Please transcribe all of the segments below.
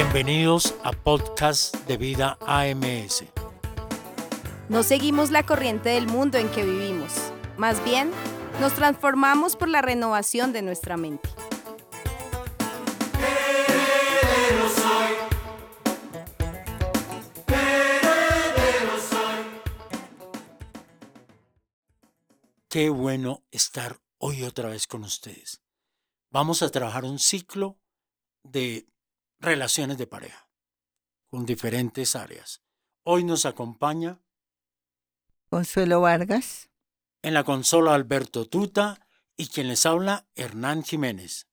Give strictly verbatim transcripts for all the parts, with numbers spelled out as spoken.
Bienvenidos a Podcast de Vida A M S. No seguimos la corriente del mundo en que vivimos. Más bien, nos transformamos por la renovación de nuestra mente. Heredero soy. Heredero soy. Qué bueno estar hoy otra vez con ustedes. Vamos a trabajar un ciclo de relaciones de pareja con diferentes áreas. Hoy nos acompaña Consuelo Vargas. en la consola Alberto Tuta y quien les habla, Hernán Jiménez.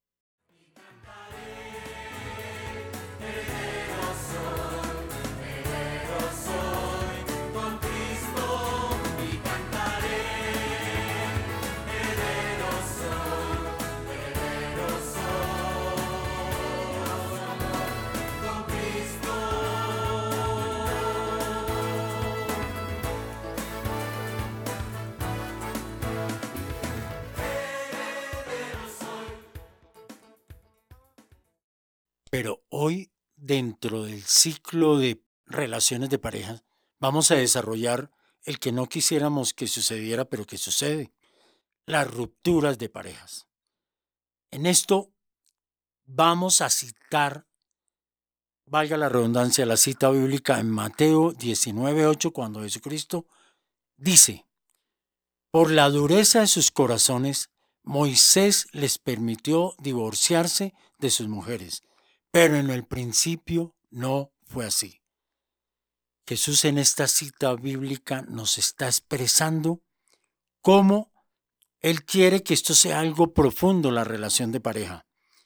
Pero hoy, dentro del ciclo de relaciones de pareja, vamos a desarrollar el que no quisiéramos que sucediera, pero que sucede: las rupturas de parejas. En esto vamos a citar, valga la redundancia, la cita bíblica en Mateo diecinueve ocho, cuando Jesucristo dice: por la dureza de sus corazones, Moisés les permitió divorciarse de sus mujeres, pero en el principio no fue así. Jesús en esta cita bíblica nos está expresando cómo Él quiere que esto sea algo profundo, la relación de pareja.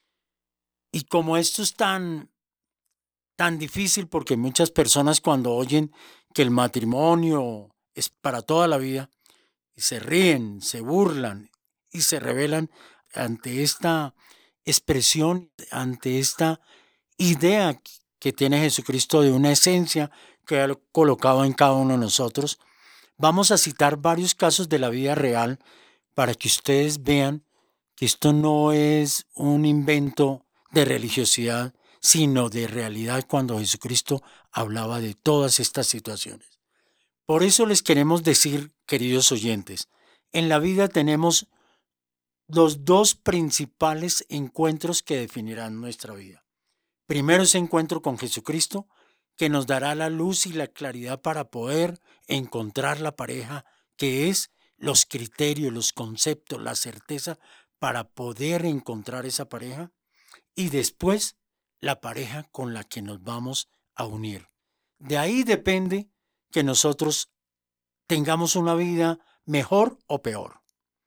Y como esto es tan, tan difícil, porque muchas personas cuando oyen que el matrimonio es para toda la vida, y se ríen, se burlan y se rebelan ante esta expresión, ante esta idea que tiene Jesucristo de una esencia que ha colocado en cada uno de nosotros. Vamos a citar varios casos de la vida real para que ustedes vean que esto no es un invento de religiosidad, sino de realidad, cuando Jesucristo hablaba de todas estas situaciones. Por eso les queremos decir, queridos oyentes, en la vida tenemos los dos principales encuentros que definirán nuestra vida. Primero, ese encuentro con Jesucristo, que nos dará la luz y la claridad para poder encontrar la pareja, que es los criterios, los conceptos, la certeza para poder encontrar esa pareja. Y después, la pareja con la que nos vamos a unir. De ahí depende que nosotros tengamos una vida mejor o peor.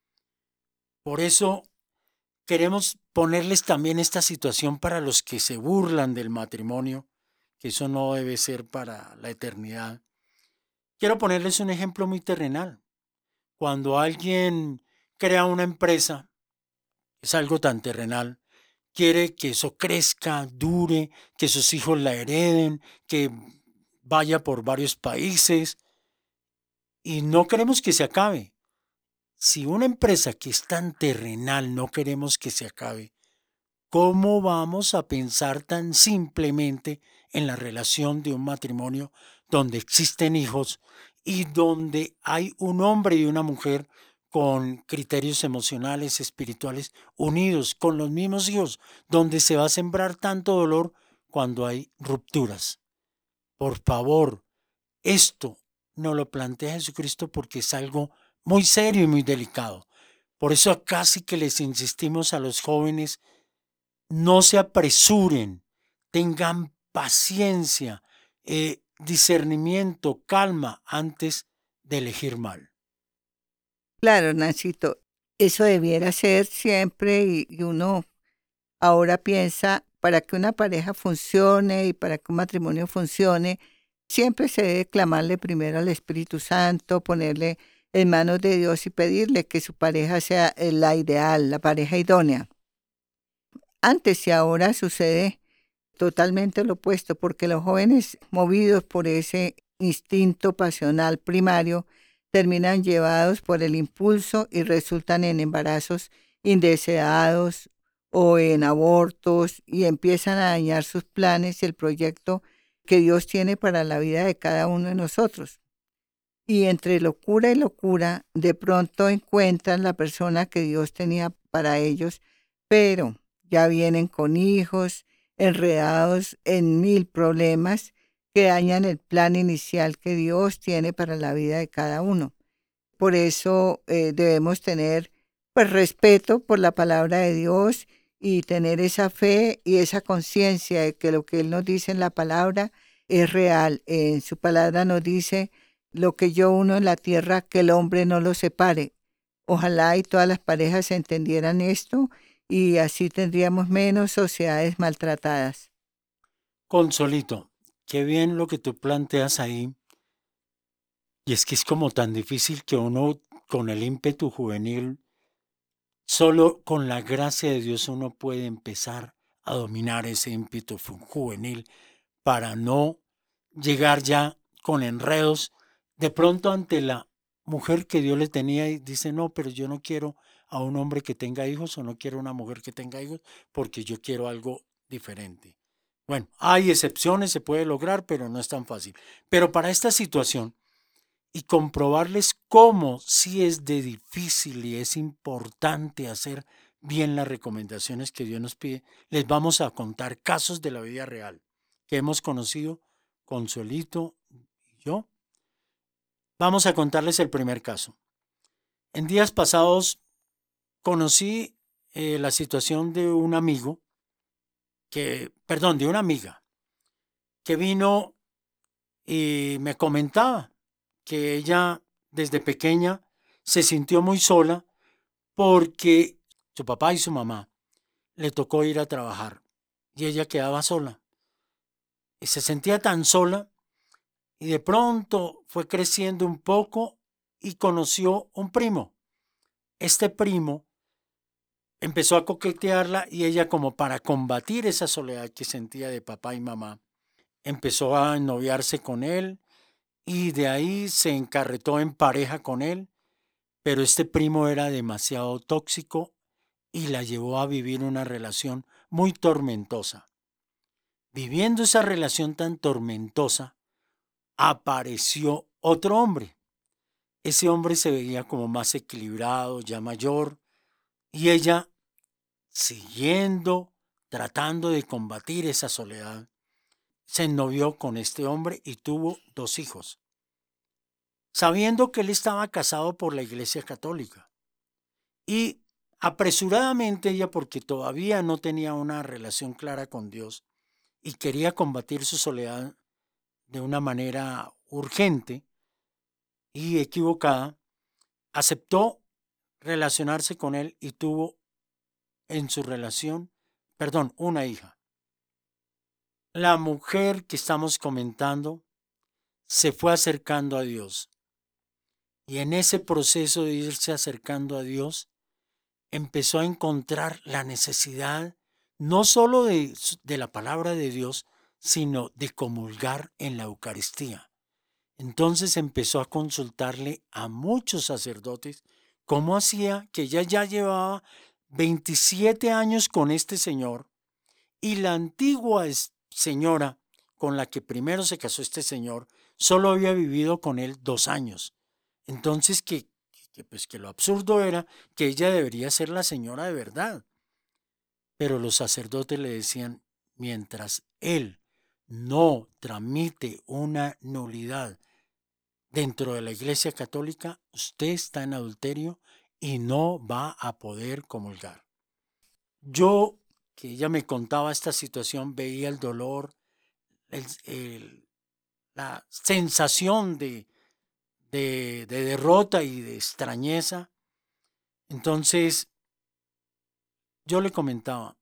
Por eso queremos ponerles también esta situación para los que se burlan del matrimonio, que eso no debe ser para la eternidad. Quiero ponerles un ejemplo muy terrenal. Cuando alguien crea una empresa, es algo tan terrenal, quiere que eso crezca, dure, que sus hijos la hereden, que vaya por varios países, y no queremos que se acabe. Si una empresa que es tan terrenal no queremos que se acabe, ¿cómo vamos a pensar tan simplemente en la relación de un matrimonio donde existen hijos y donde hay un hombre y una mujer con criterios emocionales, espirituales, unidos con los mismos hijos, donde se va a sembrar tanto dolor cuando hay rupturas? Por favor, esto nos lo plantea Jesucristo porque es algo muy serio y muy delicado. Por eso casi que les insistimos a los jóvenes: no se apresuren, tengan paciencia, eh, discernimiento, calma antes de elegir mal. Claro, Nachito, eso debiera ser siempre y, y uno ahora piensa, para que una pareja funcione y para que un matrimonio funcione, siempre se debe clamarle primero al Espíritu Santo, ponerle en manos de Dios y pedirle que su pareja sea eh, la ideal, la pareja idónea. Antes y ahora sucede totalmente lo opuesto, porque los jóvenes, movidos por ese instinto pasional primario, terminan llevados por el impulso y resultan en embarazos indeseados o en abortos y empiezan a dañar sus planes y el proyecto que Dios tiene para la vida de cada uno de nosotros. Y entre locura y locura, de pronto encuentran la persona que Dios tenía para ellos, pero ya vienen con hijos, enredados en mil problemas que dañan el plan inicial que Dios tiene para la vida de cada uno. Por eso eh, debemos tener pues respeto por la palabra de Dios y tener esa fe y esa conciencia de que lo que Él nos dice en la palabra es real. En su palabra nos dice: lo que yo uno en la tierra, que el hombre no lo separe. Ojalá y todas las parejas entendieran esto y así tendríamos menos sociedades maltratadas. Consolito, qué bien lo que tú planteas ahí. Y es que es como tan difícil que uno, con el ímpetu juvenil, solo con la gracia de Dios uno puede empezar a dominar ese ímpetu fu- juvenil para no llegar ya con enredos de pronto ante la mujer que Dios le tenía y dice: no, pero yo no quiero a un hombre que tenga hijos o no quiero una mujer que tenga hijos porque yo quiero algo diferente. Bueno, hay excepciones, se puede lograr, pero no es tan fácil. Pero para esta situación y comprobarles cómo sí es de difícil y es importante hacer bien las recomendaciones que Dios nos pide, les vamos a contar casos de la vida real que hemos conocido Consuelito y yo. Vamos a contarles el primer caso. En días pasados conocí eh, la situación de un amigo que, perdón, de una amiga que vino y me comentaba que ella desde pequeña se sintió muy sola porque su papá y su mamá le tocó ir a trabajar y ella quedaba sola. Y se sentía tan sola y de pronto fue creciendo un poco y conoció un primo. Este primo empezó a coquetearla y ella, como para combatir esa soledad que sentía de papá y mamá, empezó a noviarse con él y de ahí se encarretó en pareja con él, pero este primo era demasiado tóxico y la llevó a vivir una relación muy tormentosa. Viviendo esa relación tan tormentosa, apareció otro hombre. Ese hombre se veía como más equilibrado, ya mayor, y ella, siguiendo, tratando de combatir esa soledad, se ennovió con este hombre y tuvo dos hijos, sabiendo que él estaba casado por la Iglesia Católica. Y apresuradamente ella, porque todavía no tenía una relación clara con Dios y quería combatir su soledad de una manera urgente y equivocada, aceptó relacionarse con él y tuvo en su relación, perdón, una hija. La mujer que estamos comentando se fue acercando a Dios y en ese proceso de irse acercando a Dios empezó a encontrar la necesidad no solo de, de la palabra de Dios, sino de comulgar en la Eucaristía. Entonces empezó a consultarle a muchos sacerdotes cómo hacía, que ella ya llevaba veintisiete años con este señor y la antigua señora con la que primero se casó este señor solo había vivido con él dos años. Entonces que, que, pues que lo absurdo era que ella debería ser la señora de verdad. Pero los sacerdotes le decían: mientras él no tramite una nulidad dentro de la Iglesia Católica, usted está en adulterio y no va a poder comulgar. Yo, que ella me contaba esta situación, veía el dolor, el, el, la sensación de, de, de derrota y de extrañeza. Entonces, yo le comentaba: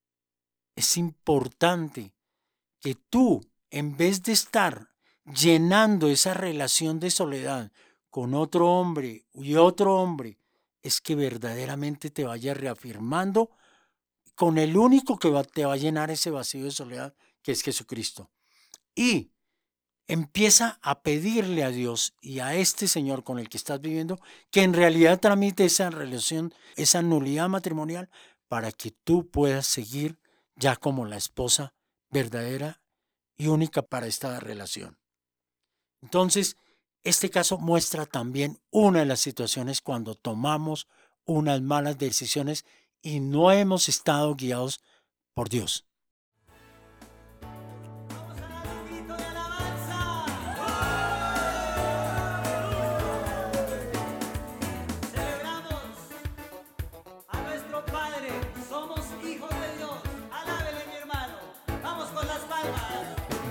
es importante que tú, en vez de estar llenando esa relación de soledad con otro hombre y otro hombre, es que verdaderamente te vayas reafirmando con el único que va, te va a llenar ese vacío de soledad, que es Jesucristo. Y empieza a pedirle a Dios y a este Señor con el que estás viviendo que en realidad tramite esa relación, esa nulidad matrimonial, para que tú puedas seguir ya como la esposa verdadera y única para esta relación. Entonces, este caso muestra también una de las situaciones cuando tomamos unas malas decisiones y no hemos estado guiados por Dios. Vamos a dar un grito de alabanza. Celebramos a nuestro Padre. Somos hijos de Dios. Alábele, mi hermano. Vamos con las palmas.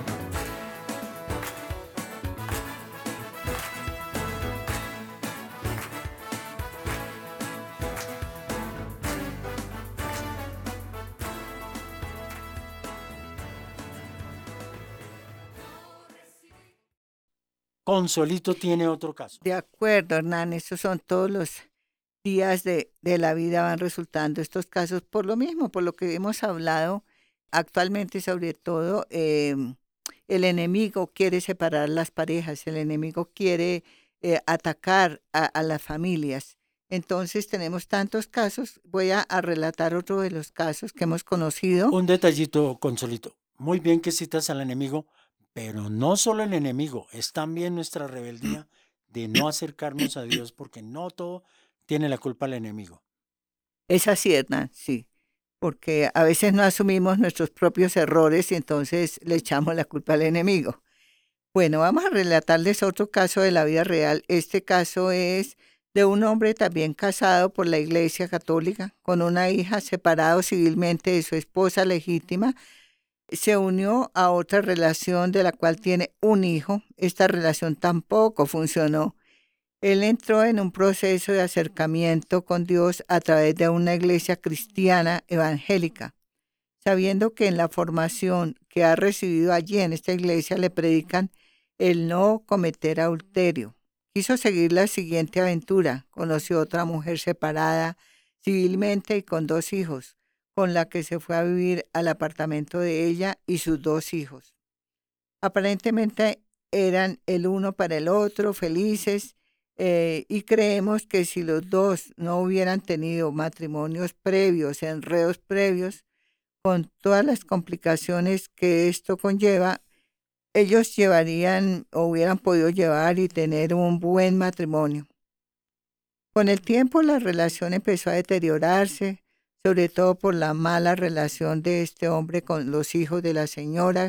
Consuelito tiene otro caso. De acuerdo, Hernán, estos son todos los días de, de la vida van resultando estos casos por lo mismo, por lo que hemos hablado actualmente, sobre todo eh, el enemigo quiere separar las parejas, el enemigo quiere eh, atacar a, a las familias. Entonces tenemos tantos casos, voy a, a relatar otro de los casos que hemos conocido. Un detallito, Consuelito. Muy bien que citas al enemigo, pero no solo el enemigo, es también nuestra rebeldía de no acercarnos a Dios, porque no todo tiene la culpa el enemigo. Es así, Hernán, sí, porque a veces no asumimos nuestros propios errores y entonces le echamos la culpa al enemigo. Bueno, vamos a relatarles otro caso de la vida real. Este caso es de un hombre también casado por la Iglesia Católica, con una hija, separado civilmente de su esposa legítima. Se unió a otra relación de la cual tiene un hijo. Esta relación tampoco funcionó. Él entró en un proceso de acercamiento con Dios a través de una iglesia cristiana evangélica, sabiendo que en la formación que ha recibido allí en esta iglesia le predican el no cometer adulterio. Quiso seguir la siguiente aventura. Conoció otra mujer separada civilmente y con dos hijos, con la que se fue a vivir al apartamento de ella y sus dos hijos. Aparentemente eran el uno para el otro, felices, eh, y creemos que si los dos no hubieran tenido matrimonios previos, enredos previos, con todas las complicaciones que esto conlleva, ellos llevarían o hubieran podido llevar y tener un buen matrimonio. Con el tiempo la relación empezó a deteriorarse, sobre todo por la mala relación de este hombre con los hijos de la señora,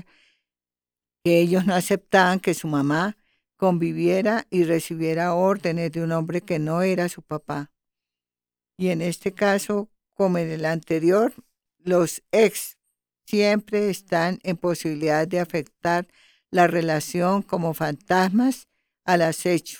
que ellos no aceptaban que su mamá conviviera y recibiera órdenes de un hombre que no era su papá. Y en este caso, como en el anterior, los ex siempre están en posibilidad de afectar la relación como fantasmas al acecho.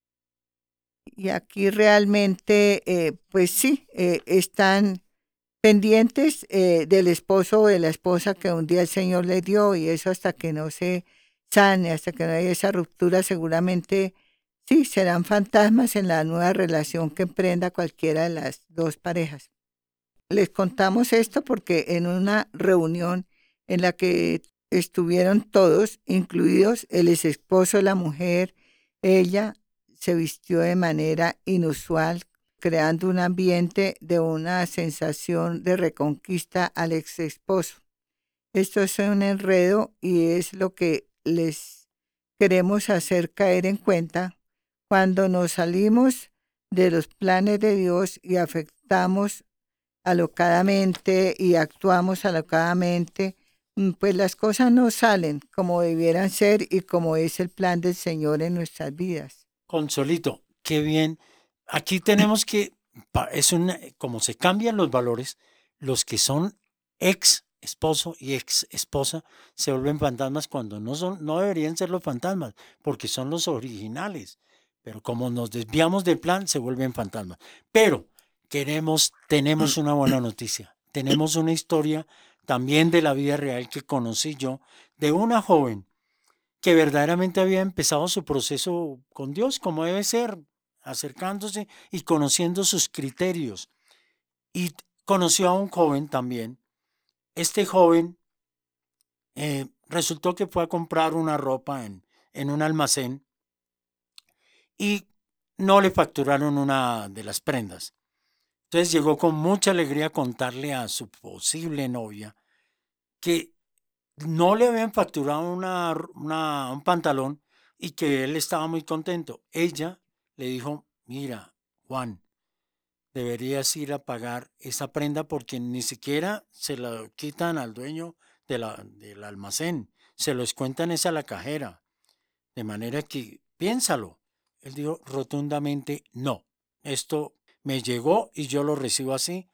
Y aquí realmente, eh, pues sí, eh, están pendientes eh, del esposo o de la esposa que un día el Señor le dio, y eso hasta que no se sane, hasta que no haya esa ruptura, seguramente sí, serán fantasmas en la nueva relación que emprenda cualquiera de las dos parejas. Les contamos esto porque en una reunión en la que estuvieron todos, incluidos el ex esposo de la mujer, ella se vistió de manera inusual, creando un ambiente de una sensación de reconquista al ex esposo. Esto es un enredo y es lo que les queremos hacer caer en cuenta cuando nos salimos de los planes de Dios y afectamos alocadamente y actuamos alocadamente, pues las cosas no salen como debieran ser y como es el plan del Señor en nuestras vidas. Consuelito, qué bien. Aquí tenemos que, es una, como se cambian los valores, los que son ex esposo y ex esposa se vuelven fantasmas cuando no son, no deberían ser los fantasmas, porque son los originales. Pero como nos desviamos del plan, se vuelven fantasmas. Pero queremos, tenemos una buena noticia. Tenemos una historia también de la vida real que conocí yo, de una joven que verdaderamente había empezado su proceso con Dios, como debe ser, acercándose y conociendo sus criterios. Y conoció a un joven también. Este joven eh, resultó que fue a comprar una ropa en, en un almacén y no le facturaron una de las prendas. Entonces llegó con mucha alegría a contarle a su posible novia que no le habían facturado una, una- un pantalón y que él estaba muy contento. Ella le dijo, mira, Juan, deberías ir a pagar esa prenda porque ni siquiera se la quitan al dueño de la- del almacén, se los cuentan es a la cajera. De manera que piénsalo. Él dijo rotundamente, no, esto me llegó y yo lo recibo así.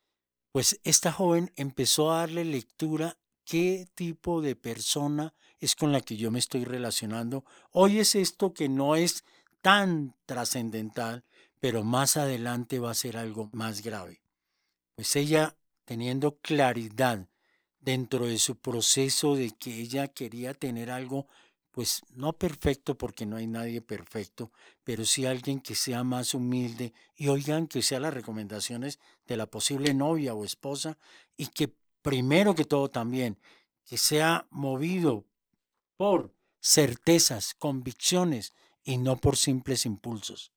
Pues esta joven empezó a darle lectura qué tipo de persona es con la que yo me estoy relacionando. Hoy es esto que no es tan trascendental, pero más adelante va a ser algo más grave. Pues ella, teniendo claridad dentro de su proceso de que ella quería tener algo, pues no perfecto porque no hay nadie perfecto, pero sí alguien que sea más humilde y oigan que sea las recomendaciones de la posible novia o esposa y que primero que todo también, que sea movido por certezas, convicciones y no por simples impulsos.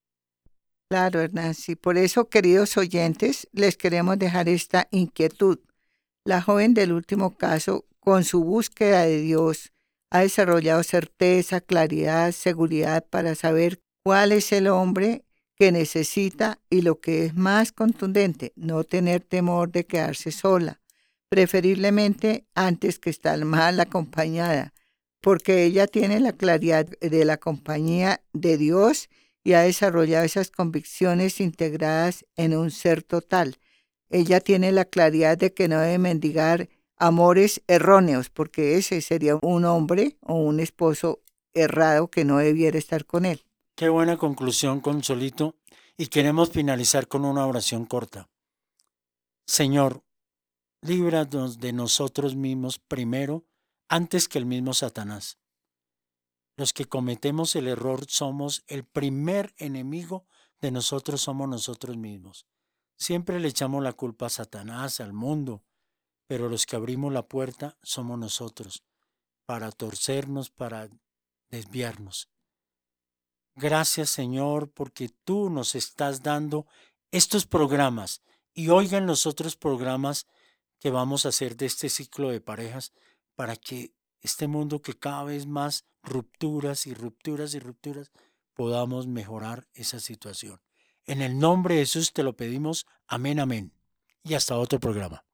Claro, Nancy. Por eso, queridos oyentes, les queremos dejar esta inquietud. La joven del último caso, con su búsqueda de Dios, ha desarrollado certeza, claridad, seguridad para saber cuál es el hombre que necesita y lo que es más contundente, no tener temor de quedarse sola, preferiblemente antes que estar mal acompañada, porque ella tiene la claridad de la compañía de Dios y ha desarrollado esas convicciones integradas en un ser total. Ella tiene la claridad de que no debe mendigar amores erróneos, porque ese sería un hombre o un esposo errado que no debiera estar con él. Qué buena conclusión, Consolito. Y queremos finalizar con una oración corta. Señor, líbranos de nosotros mismos primero, antes que el mismo Satanás. Los que cometemos el error somos el primer enemigo de nosotros, somos nosotros mismos. Siempre le echamos la culpa a Satanás, al mundo, pero los que abrimos la puerta somos nosotros, para torcernos, para desviarnos. Gracias, Señor, porque tú nos estás dando estos programas y oigan los otros programas que vamos a hacer de este ciclo de parejas para que este mundo que cada vez más rupturas y rupturas y rupturas podamos mejorar esa situación. En el nombre de Jesús te lo pedimos. Amén, amén. Y hasta otro programa.